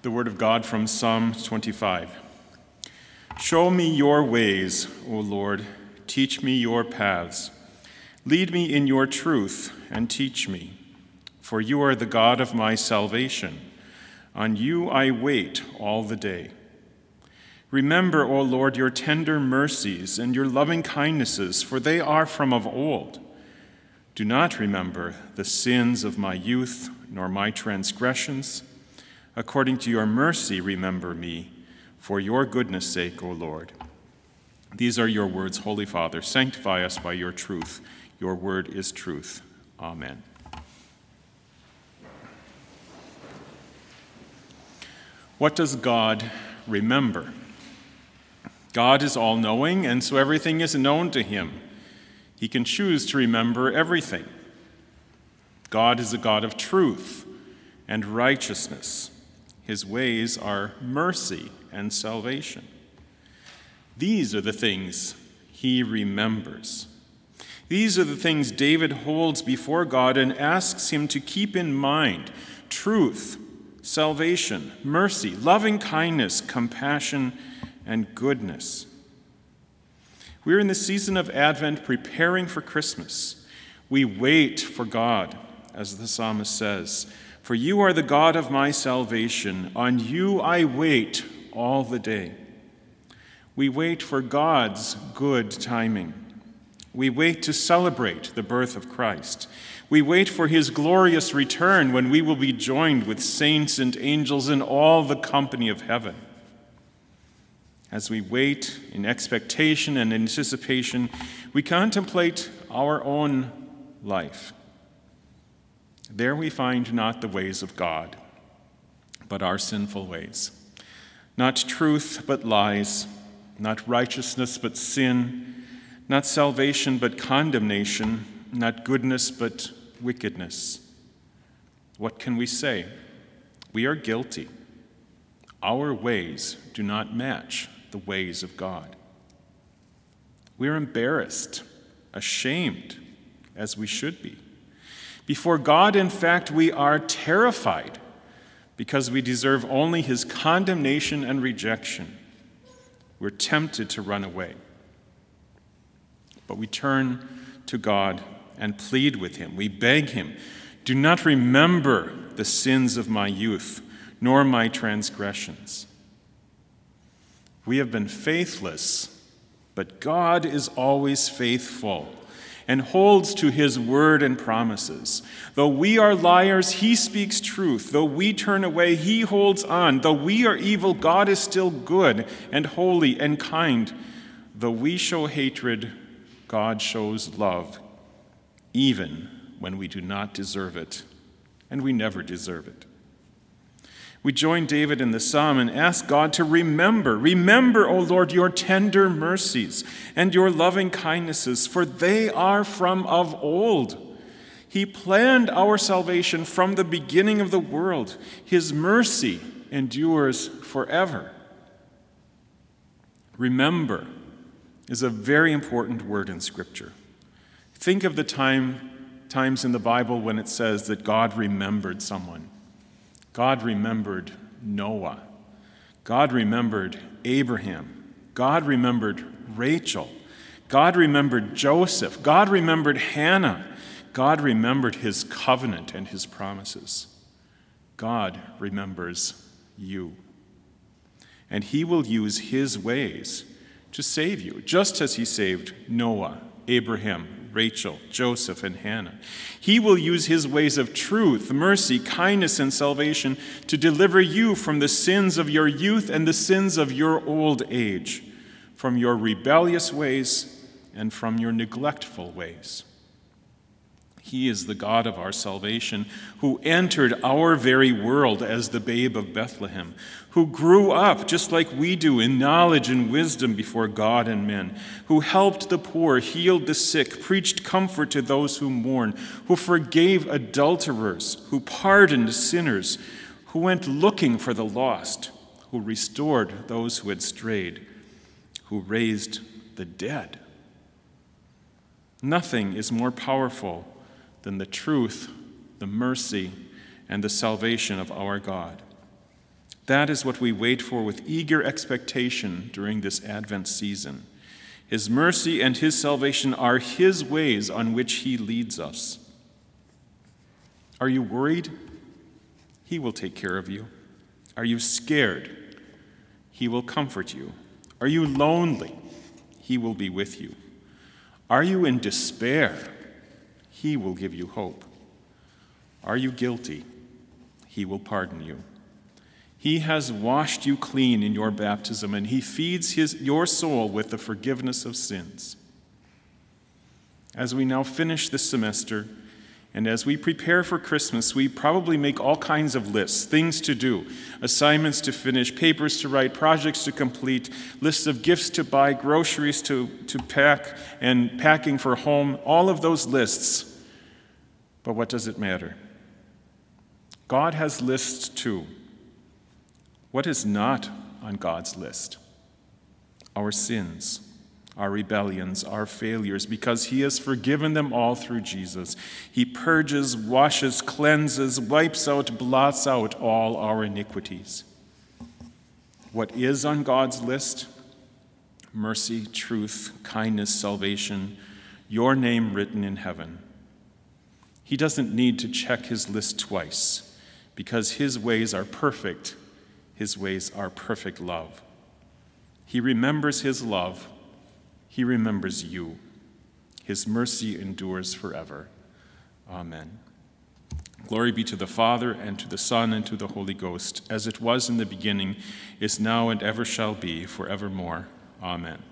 The word of God from Psalm 25. Show me your ways, O Lord. Teach me your paths. Lead me in your truth and teach me. For you are the God of my salvation. On you I wait all the day. Remember, O Lord, your tender mercies and your loving kindnesses, for they are from of old. Do not remember the sins of my youth, nor my transgressions. According to your mercy, remember me, for your goodness' sake, O Lord. These are your words, Holy Father. Sanctify us by your truth. Your word is truth. Amen. What does God remember? God is all-knowing, and so everything is known to him. He can choose to remember everything. God is a God of truth and righteousness. His ways are mercy and salvation. These are the things he remembers. These are the things David holds before God and asks him to keep in mind: truth, salvation, mercy, loving kindness, compassion, and goodness. We're in the season of Advent preparing for Christmas. We wait for God, as the psalmist says. For you are the God of my salvation. On you I wait all the day. We wait for God's good timing. We wait to celebrate the birth of Christ. We wait for his glorious return when we will be joined with saints and angels in all the company of heaven. As we wait in expectation and anticipation, we contemplate our own life. There we find not the ways of God, but our sinful ways. Not truth, but lies. Not righteousness, but sin. Not salvation, but condemnation. Not goodness, but wickedness. What can we say? We are guilty. Our ways do not match the ways of God. We are embarrassed, ashamed, as we should be. Before God, in fact, we are terrified because we deserve only his condemnation and rejection. We're tempted to run away. But we turn to God and plead with him. We beg him, do not remember the sins of my youth, nor my transgressions. We have been faithless, but God is always faithful and holds to his word and promises. Though we are liars, he speaks truth. Though we turn away, he holds on. Though we are evil, God is still good and holy and kind. Though we show hatred, God shows love, even when we do not deserve it, and we never deserve it. We join David in the psalm and ask God to remember. Remember, O Lord, your tender mercies and your loving kindnesses, for they are from of old. He planned our salvation from the beginning of the world. His mercy endures forever. Remember is a very important word in Scripture. Think of the times in the Bible when it says that God remembered someone. God remembered Noah. God remembered Abraham. God remembered Rachel. God remembered Joseph. God remembered Hannah. God remembered his covenant and his promises. God remembers you. And he will use his ways to save you, just as he saved Noah, Abraham, Rachel, Joseph, and Hannah. He will use his ways of truth, mercy, kindness, and salvation to deliver you from the sins of your youth and the sins of your old age, from your rebellious ways and from your neglectful ways. He is the God of our salvation, who entered our very world as the babe of Bethlehem, who grew up just like we do in knowledge and wisdom before God and men, who helped the poor, healed the sick, preached comfort to those who mourn, who forgave adulterers, who pardoned sinners, who went looking for the lost, who restored those who had strayed, who raised the dead. Nothing is more powerful than the truth, the mercy, and the salvation of our God. That is what we wait for with eager expectation during this Advent season. His mercy and his salvation are his ways on which he leads us. Are you worried? He will take care of you. Are you scared? He will comfort you. Are you lonely? He will be with you. Are you in despair? He will give you hope. Are you guilty? He will pardon you. He has washed you clean in your baptism, and he feeds your soul with the forgiveness of sins. As we now finish this semester, and as we prepare for Christmas, we probably make all kinds of lists, things to do, assignments to finish, papers to write, projects to complete, lists of gifts to buy, groceries to pack, and packing for home, all of those lists. But what does it matter? God has lists too. What is not on God's list? Our sins, our rebellions, our failures, because he has forgiven them all through Jesus. He purges, washes, cleanses, wipes out, blots out all our iniquities. What is on God's list? Mercy, truth, kindness, salvation, your name written in heaven. He doesn't need to check his list twice, because his ways are perfect. His ways are perfect love. He remembers his love. He remembers you. His mercy endures forever. Amen. Glory be to the Father, and to the Son, and to the Holy Ghost, as it was in the beginning, is now, and ever shall be, forevermore. Amen.